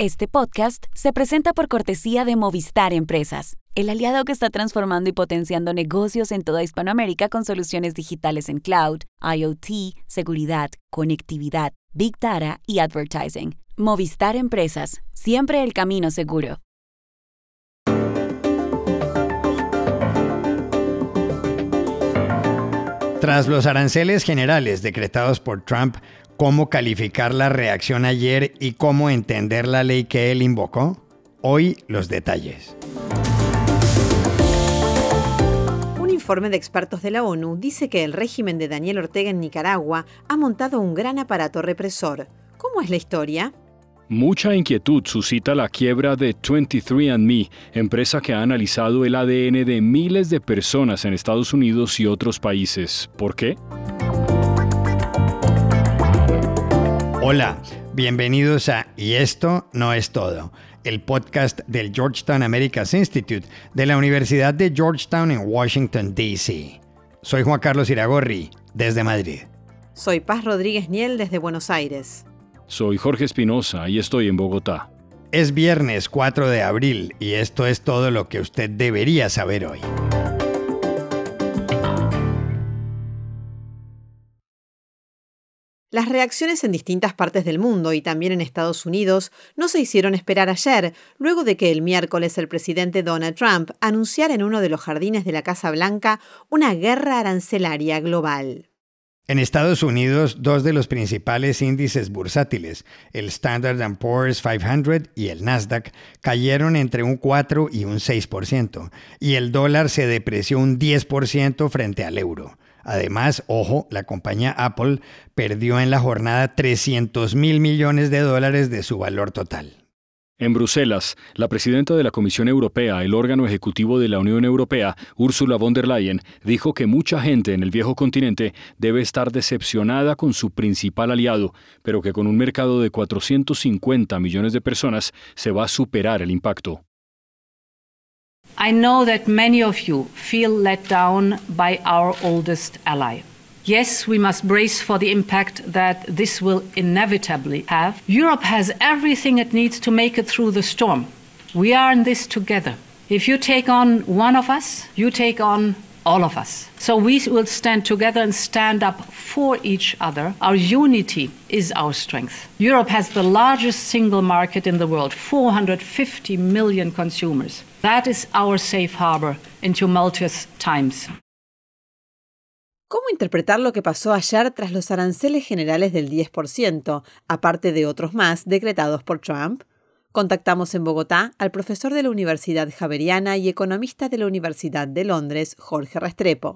Este podcast se presenta por cortesía de Movistar Empresas, el aliado que está transformando y potenciando negocios en toda Hispanoamérica con soluciones digitales en cloud, IoT, seguridad, conectividad, Big Data y advertising. Movistar Empresas, siempre el camino seguro. Tras los aranceles generales decretados por Trump, ¿cómo calificar la reacción ayer y cómo entender la ley que él invocó? Hoy los detalles. Un informe de expertos de la ONU dice que el régimen de Daniel Ortega en Nicaragua ha montado un gran aparato represor. ¿Cómo es la historia? Mucha inquietud suscita la quiebra de 23andMe, empresa que ha analizado el ADN de miles de personas en Estados Unidos y otros países. ¿Por qué? Hola, bienvenidos a Y esto no es todo, el podcast del Georgetown Americas Institute de la Universidad de Georgetown en Washington, D.C. Soy Juan Carlos Iragorri, desde Madrid. Soy Paz Rodríguez Niel, desde Buenos Aires. Soy Jorge Espinosa y estoy en Bogotá. Es viernes 4 de abril y esto es todo lo que usted debería saber hoy. Las reacciones en distintas partes del mundo y también en Estados Unidos no se hicieron esperar ayer, luego de que el miércoles el presidente Donald Trump anunciara en uno de los jardines de la Casa Blanca una guerra arancelaria global. En Estados Unidos, dos de los principales índices bursátiles, el Standard & Poor's 500 y el Nasdaq, cayeron entre un 4 y un 6%, y el dólar se depreció un 10% frente al euro. Además, ojo, la compañía Apple perdió en la jornada $300 mil millones de su valor total. En Bruselas, la presidenta de la Comisión Europea, el órgano ejecutivo de la Unión Europea, Ursula von der Leyen, dijo que mucha gente en el viejo continente debe estar decepcionada con su principal aliado, pero que con un mercado de 450 millones de personas se va a superar el impacto. I know that many of you feel let down by our oldest ally. Yes, we must brace for the impact that this will inevitably have. Europe has everything it needs to make it through the storm. We are in this together. If you take on one of us, you take on all of us. So we will stand together and stand up for each other. Our unity is our strength. Europe has the largest single market in the world, 450 million consumers. That is our safe harbor in tumultuous times. ¿Cómo interpretar lo que pasó ayer tras los aranceles generales del 10%, aparte de otros más decretados por Trump? Contactamos en Bogotá al profesor de la Universidad Javeriana y economista de la Universidad de Londres, Jorge Restrepo.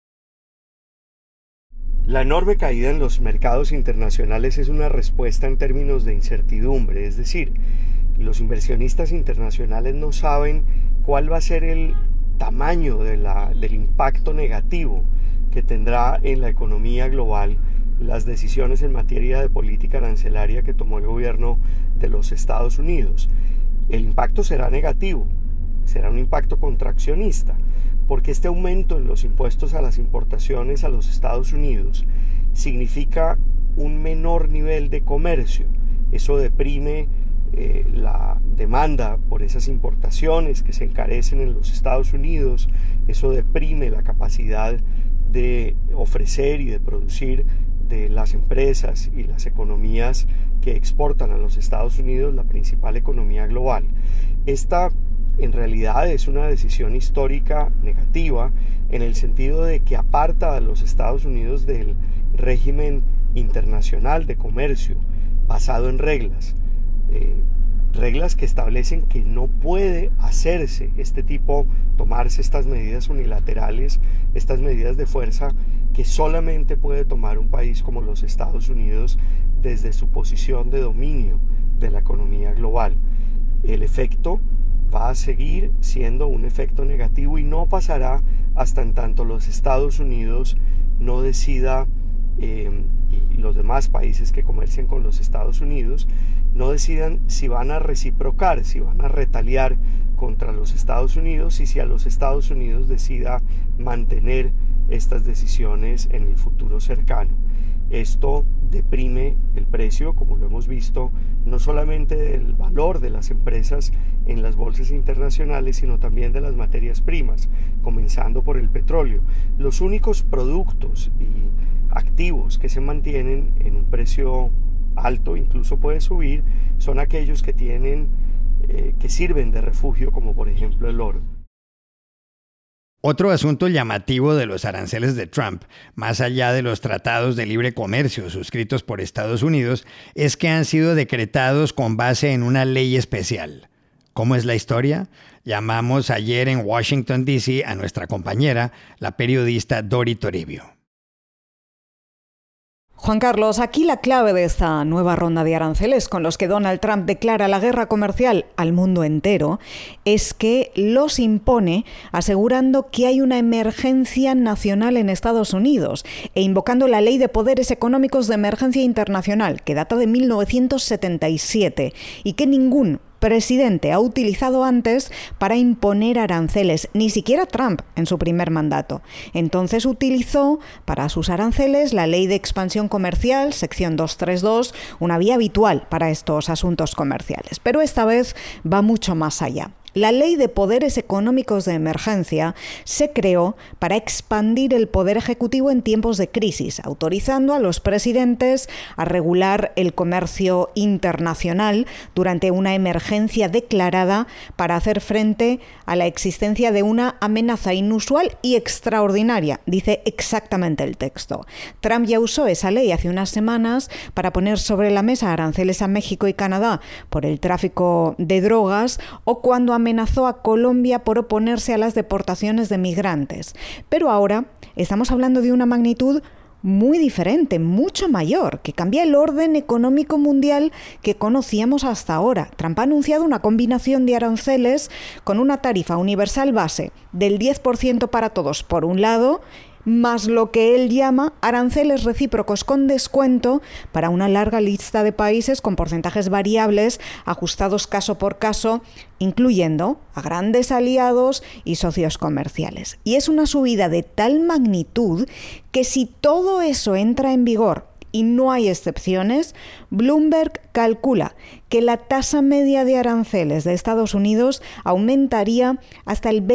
La enorme caída en los mercados internacionales es una respuesta en términos de incertidumbre, es decir, los inversionistas internacionales no saben cuál va a ser el tamaño del impacto negativo que tendrá en la economía global las decisiones en materia de política arancelaria que tomó el gobierno de los Estados Unidos. El impacto será negativo, será un impacto contraccionista, porque este aumento en los impuestos a las importaciones a los Estados Unidos significa un menor nivel de comercio. Eso deprime la demanda por esas importaciones que se encarecen en los Estados Unidos, eso deprime la capacidad de ofrecer y de producir de las empresas y las economías que exportan a los Estados Unidos, la principal economía global. Esta en realidad es una decisión histórica negativa en el sentido de que aparta a los Estados Unidos del régimen internacional de comercio basado en reglas. Reglas que establecen que no puede hacerse tomarse estas medidas unilaterales, estas medidas de fuerza que solamente puede tomar un país como los Estados Unidos desde su posición de dominio de la economía global. El efecto va a seguir siendo un efecto negativo y no pasará hasta en tanto los Estados Unidos no decida y los demás países que comercian con los Estados Unidos no decidan si van a reciprocar, si van a retaliar contra los Estados Unidos y si a los Estados Unidos decida mantener estas decisiones en el futuro cercano. Esto deprime el precio, como lo hemos visto no solamente del valor de las empresas en las bolsas internacionales, sino también de las materias primas, comenzando por el petróleo. Los únicos productos y activos que se mantienen en un precio alto, incluso puede subir, son aquellos que que sirven de refugio, como por ejemplo el oro. Otro asunto llamativo de los aranceles de Trump, más allá de los tratados de libre comercio suscritos por Estados Unidos, es que han sido decretados con base en una ley especial. ¿Cómo es la historia? Llamamos ayer en Washington, D.C. a nuestra compañera, la periodista Dori Toribio. Juan Carlos, aquí la clave de esta nueva ronda de aranceles con los que Donald Trump declara la guerra comercial al mundo entero es que los impone asegurando que hay una emergencia nacional en Estados Unidos e invocando la Ley de Poderes Económicos de Emergencia Internacional, que data de 1977 y que ningún presidente ha utilizado antes para imponer aranceles, ni siquiera Trump en su primer mandato. Entonces utilizó para sus aranceles la Ley de Expansión Comercial, sección 232, una vía habitual para estos asuntos comerciales. Pero esta vez va mucho más allá. La Ley de Poderes Económicos de Emergencia se creó para expandir el poder ejecutivo en tiempos de crisis, autorizando a los presidentes a regular el comercio internacional durante una emergencia declarada para hacer frente a la existencia de una amenaza inusual y extraordinaria, dice exactamente el texto. Trump ya usó esa ley hace unas semanas para poner sobre la mesa aranceles a México y Canadá por el tráfico de drogas o cuando amenazó a Colombia por oponerse a las deportaciones de migrantes. Pero ahora estamos hablando de una magnitud muy diferente, mucho mayor, que cambia el orden económico mundial que conocíamos hasta ahora. Trump ha anunciado una combinación de aranceles con una tarifa universal base del 10% para todos, por un lado, más lo que él llama aranceles recíprocos con descuento para una larga lista de países con porcentajes variables ajustados caso por caso, incluyendo a grandes aliados y socios comerciales. Y es una subida de tal magnitud que si todo eso entra en vigor y no hay excepciones, Bloomberg calcula que la tasa media de aranceles de Estados Unidos aumentaría hasta el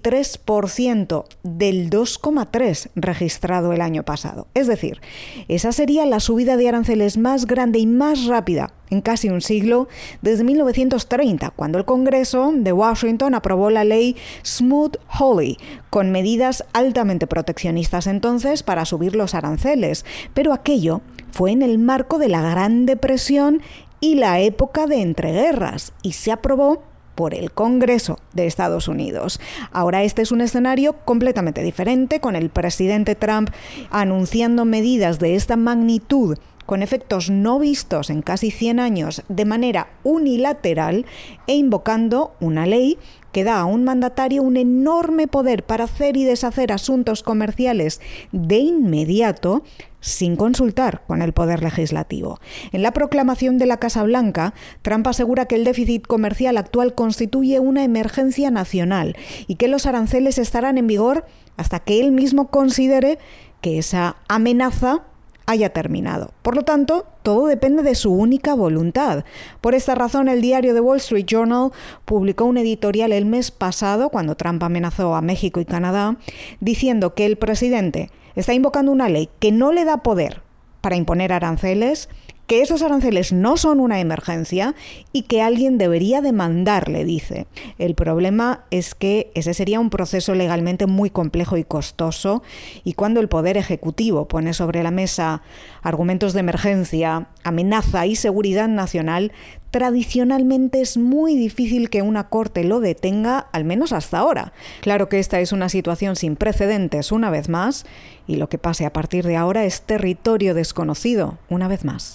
23% del 2,3% registrado el año pasado. Es decir, esa sería la subida de aranceles más grande y más rápida en casi un siglo desde 1930, cuando el Congreso de Washington aprobó la ley Smoot-Hawley, con medidas altamente proteccionistas entonces para subir los aranceles. Pero aquello fue en el marco de la Gran Depresión y la época de entreguerras, y se aprobó por el Congreso de Estados Unidos. Ahora este es un escenario completamente diferente, con el presidente Trump anunciando medidas de esta magnitud con efectos no vistos en casi 100 años de manera unilateral e invocando una ley que da a un mandatario un enorme poder para hacer y deshacer asuntos comerciales de inmediato sin consultar con el poder legislativo. En la proclamación de la Casa Blanca, Trump asegura que el déficit comercial actual constituye una emergencia nacional y que los aranceles estarán en vigor hasta que él mismo considere que esa amenaza haya terminado. Por lo tanto, todo depende de su única voluntad. Por esta razón, el diario The Wall Street Journal publicó un editorial el mes pasado, cuando Trump amenazó a México y Canadá, diciendo que el presidente está invocando una ley que no le da poder para imponer aranceles, que esos aranceles no son una emergencia y que alguien debería demandarle, dice. El problema es que ese sería un proceso legalmente muy complejo y costoso, y cuando el Poder Ejecutivo pone sobre la mesa argumentos de emergencia, amenaza y seguridad nacional, tradicionalmente es muy difícil que una corte lo detenga, al menos hasta ahora. Claro que esta es una situación sin precedentes una vez más, y lo que pase a partir de ahora es territorio desconocido una vez más.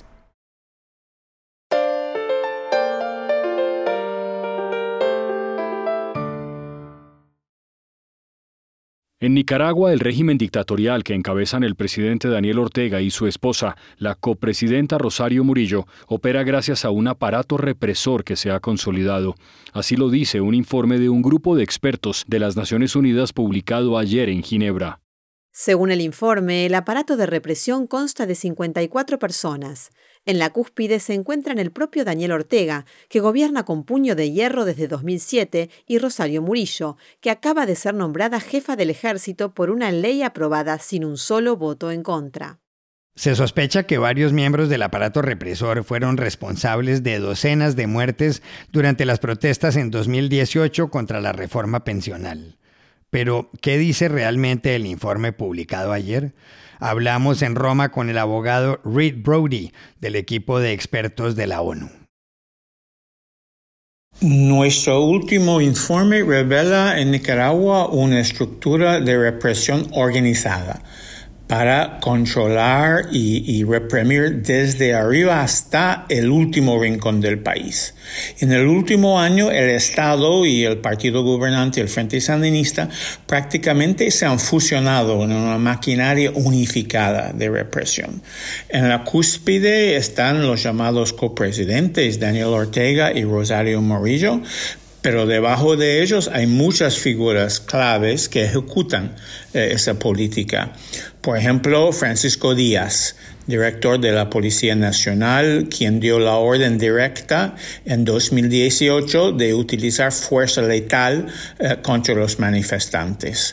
En Nicaragua, el régimen dictatorial que encabezan el presidente Daniel Ortega y su esposa, la copresidenta Rosario Murillo, opera gracias a un aparato represor que se ha consolidado. Así lo dice un informe de un grupo de expertos de las Naciones Unidas publicado ayer en Ginebra. Según el informe, el aparato de represión consta de 54 personas. En la cúspide se encuentran el propio Daniel Ortega, que gobierna con puño de hierro desde 2007, y Rosario Murillo, que acaba de ser nombrada jefa del ejército por una ley aprobada sin un solo voto en contra. Se sospecha que varios miembros del aparato represor fueron responsables de docenas de muertes durante las protestas en 2018 contra la reforma pensional. Pero, ¿qué dice realmente el informe publicado ayer? Hablamos en Roma con el abogado Reed Brody, del equipo de expertos de la ONU. Nuestro último informe revela en Nicaragua una estructura de represión organizada para controlar y reprimir desde arriba hasta el último rincón del país. En el último año, el Estado y el partido gobernante, el Frente Sandinista, prácticamente se han fusionado en una maquinaria unificada de represión. En la cúspide están los llamados copresidentes Daniel Ortega y Rosario Murillo, pero debajo de ellos hay muchas figuras claves que ejecutan esa política. Por ejemplo, Francisco Díaz, director de la Policía Nacional, quien dio la orden directa en 2018 de utilizar fuerza letal contra los manifestantes.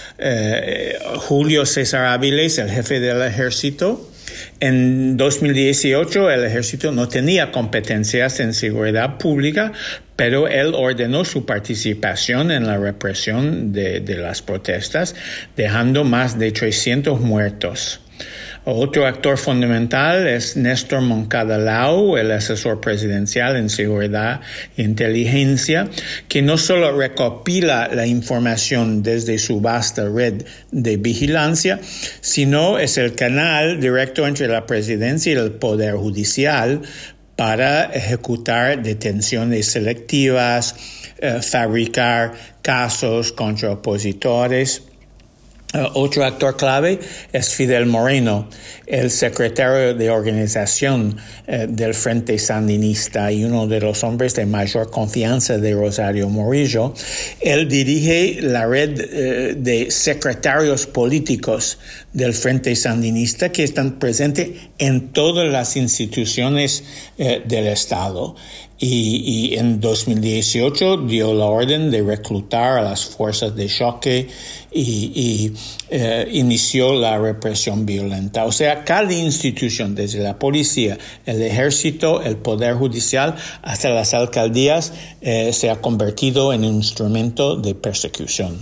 Julio César Áviles, el jefe del ejército. En 2018 el ejército no tenía competencias en seguridad pública, pero él ordenó su participación en la represión de las protestas, dejando más de 300 muertos. Otro actor fundamental es Néstor Moncada Lau, el asesor presidencial en seguridad e inteligencia, que no solo recopila la información desde su vasta red de vigilancia, sino es el canal directo entre la presidencia y el Poder Judicial para ejecutar detenciones selectivas, fabricar casos contra opositores. Otro actor clave es Fidel Moreno, el secretario de organización del Frente Sandinista y uno de los hombres de mayor confianza de Rosario Murillo. Él dirige la red de secretarios políticos del Frente Sandinista que están presentes en todas las instituciones del Estado. Y en 2018 dio la orden de reclutar a las fuerzas de choque y inició la represión violenta. O sea, cada institución, desde la policía, el ejército, el poder judicial, hasta las alcaldías, se ha convertido en un instrumento de persecución.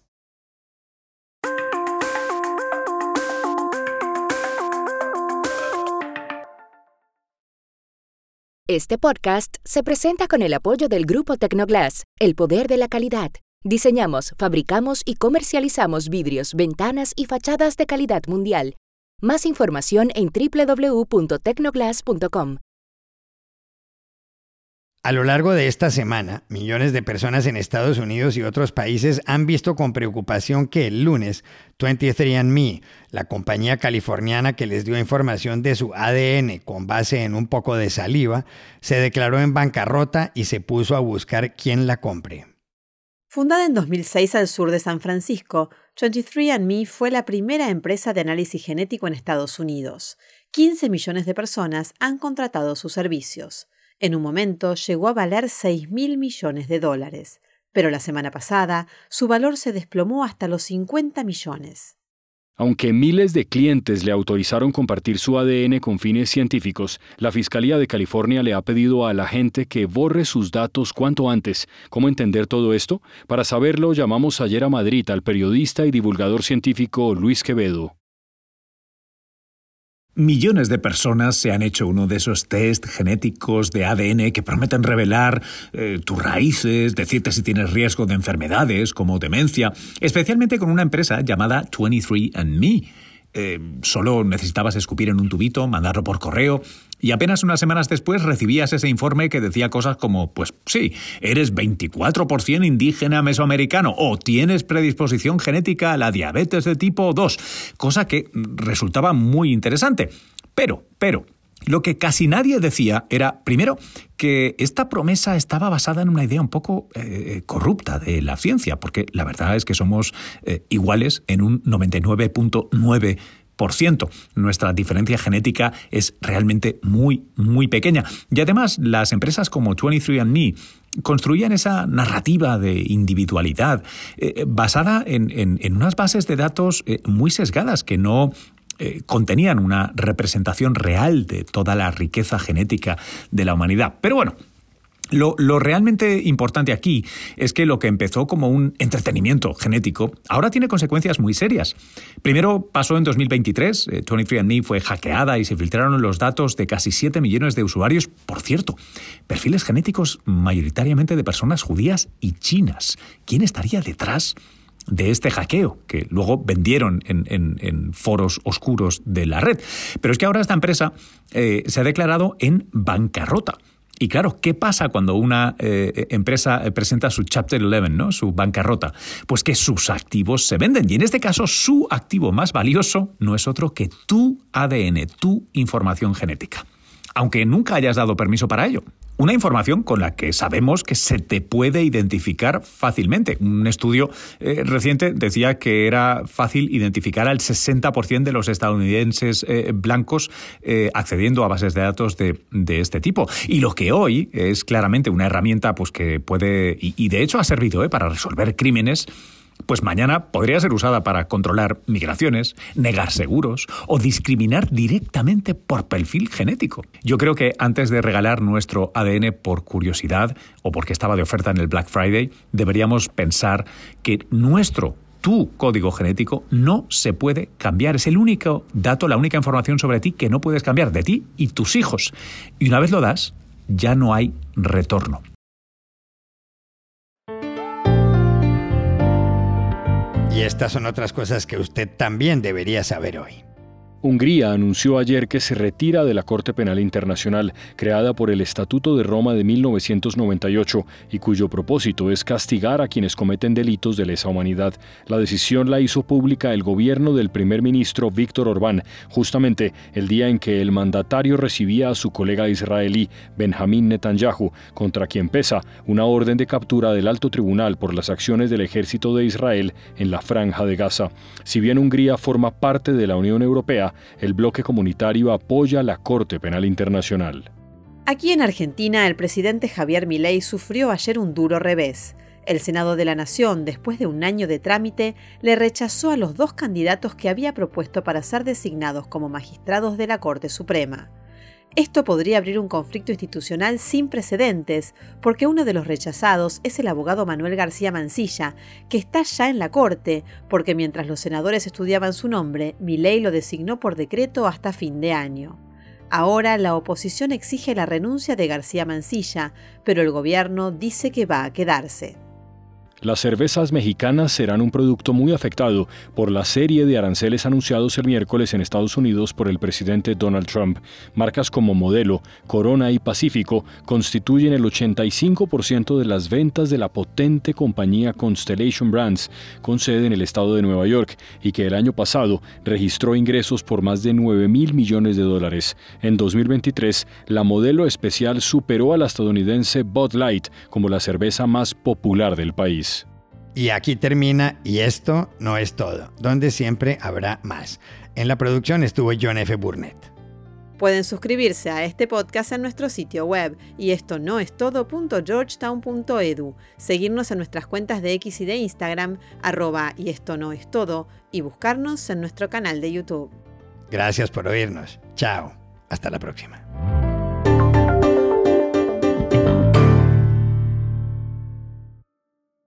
Este podcast se presenta con el apoyo del Grupo Tecnoglass, el poder de la calidad. Diseñamos, fabricamos y comercializamos vidrios, ventanas y fachadas de calidad mundial. Más información en www.tecnoglass.com. A lo largo de esta semana, millones de personas en Estados Unidos y otros países han visto con preocupación que el lunes 23andMe, la compañía californiana que les dio información de su ADN con base en un poco de saliva, se declaró en bancarrota y se puso a buscar quién la compre. Fundada en 2006 al sur de San Francisco, 23andMe fue la primera empresa de análisis genético en Estados Unidos. 15 millones de personas han contratado sus servicios. En un momento llegó a valer $6.000 millones, pero la semana pasada su valor se desplomó hasta los 50 millones. Aunque miles de clientes le autorizaron compartir su ADN con fines científicos, la Fiscalía de California le ha pedido a la gente que borre sus datos cuanto antes. ¿Cómo entender todo esto? Para saberlo, llamamos ayer a Madrid al periodista y divulgador científico Luis Quevedo. Millones de personas se han hecho uno de esos test genéticos de ADN que prometen revelar tus raíces, decirte si tienes riesgo de enfermedades como demencia, especialmente con una empresa llamada 23andMe. Solo necesitabas escupir en un tubito, mandarlo por correo y apenas unas semanas después recibías ese informe que decía cosas como, pues sí, eres 24% indígena mesoamericano o tienes predisposición genética a la diabetes de tipo 2, cosa que resultaba muy interesante. Pero, lo que casi nadie decía era, primero, que esta promesa estaba basada en una idea un poco corrupta de la ciencia, porque la verdad es que somos iguales en un 99.9%. 3%. Nuestra diferencia genética es realmente muy, muy pequeña. Y además, las empresas como 23andMe construían esa narrativa de individualidad basada en unas bases de datos muy sesgadas que no contenían una representación real de toda la riqueza genética de la humanidad. Pero bueno, lo realmente importante aquí es que lo que empezó como un entretenimiento genético ahora tiene consecuencias muy serias. Primero pasó en 2023, 23andMe fue hackeada y se filtraron los datos de casi 7 millones de usuarios, por cierto, perfiles genéticos mayoritariamente de personas judías y chinas. ¿Quién estaría detrás de este hackeo que luego vendieron en foros oscuros de la red? Pero es que ahora esta empresa se ha declarado en bancarrota. Y claro, ¿qué pasa cuando una empresa presenta su Chapter 11, ¿no? Su bancarrota? Pues que sus activos se venden. Y en este caso, su activo más valioso no es otro que tu ADN, tu información genética. Aunque nunca hayas dado permiso para ello. Una información con la que sabemos que se te puede identificar fácilmente. Un estudio reciente decía que era fácil identificar al 60% de los estadounidenses blancos accediendo a bases de datos de este tipo. Y lo que hoy es claramente una herramienta pues, que puede, y de hecho ha servido para resolver crímenes, pues mañana podría ser usada para controlar migraciones, negar seguros o discriminar directamente por perfil genético. Yo creo que antes de regalar nuestro ADN por curiosidad o porque estaba de oferta en el Black Friday, deberíamos pensar que tu código genético no se puede cambiar. Es el único dato, la única información sobre ti que no puedes cambiar, de ti y tus hijos. Y una vez lo das, ya no hay retorno. Y estas son otras cosas que usted también debería saber hoy. Hungría anunció ayer que se retira de la Corte Penal Internacional, creada por el Estatuto de Roma de 1998 y cuyo propósito es castigar a quienes cometen delitos de lesa humanidad. La decisión la hizo pública el gobierno del primer ministro Víctor Orbán, justamente el día en que el mandatario recibía a su colega israelí Benjamín Netanyahu, contra quien pesa una orden de captura del alto tribunal por las acciones del ejército de Israel en la Franja de Gaza. Si bien Hungría forma parte de la Unión Europea, el bloque comunitario apoya la Corte Penal Internacional. Aquí en Argentina, el presidente Javier Milei sufrió ayer un duro revés. El Senado de la Nación, después de un año de trámite, le rechazó a los 2 candidatos que había propuesto para ser designados como magistrados de la Corte Suprema. Esto podría abrir un conflicto institucional sin precedentes, porque uno de los rechazados es el abogado Manuel García Mansilla, que está ya en la Corte, porque mientras los senadores estudiaban su nombre, Milei lo designó por decreto hasta fin de año. Ahora la oposición exige la renuncia de García Mansilla, pero el gobierno dice que va a quedarse. Las cervezas mexicanas serán un producto muy afectado por la serie de aranceles anunciados el miércoles en Estados Unidos por el presidente Donald Trump. Marcas como Modelo, Corona y Pacífico constituyen el 85% de las ventas de la potente compañía Constellation Brands, con sede en el estado de Nueva York, y que el año pasado registró ingresos por más de $9.000 millones. En 2023, la Modelo especial superó a la estadounidense Bud Light como la cerveza más popular del país. Y aquí termina Y esto no es todo, donde siempre habrá más. En la producción estuvo John F. Burnett. Pueden suscribirse a este podcast en nuestro sitio web y esto no es todo.georgetown.edu, seguirnos en nuestras cuentas de X y de Instagram, @y esto no es todo, y buscarnos en nuestro canal de YouTube. Gracias por oírnos. Chao. Hasta la próxima.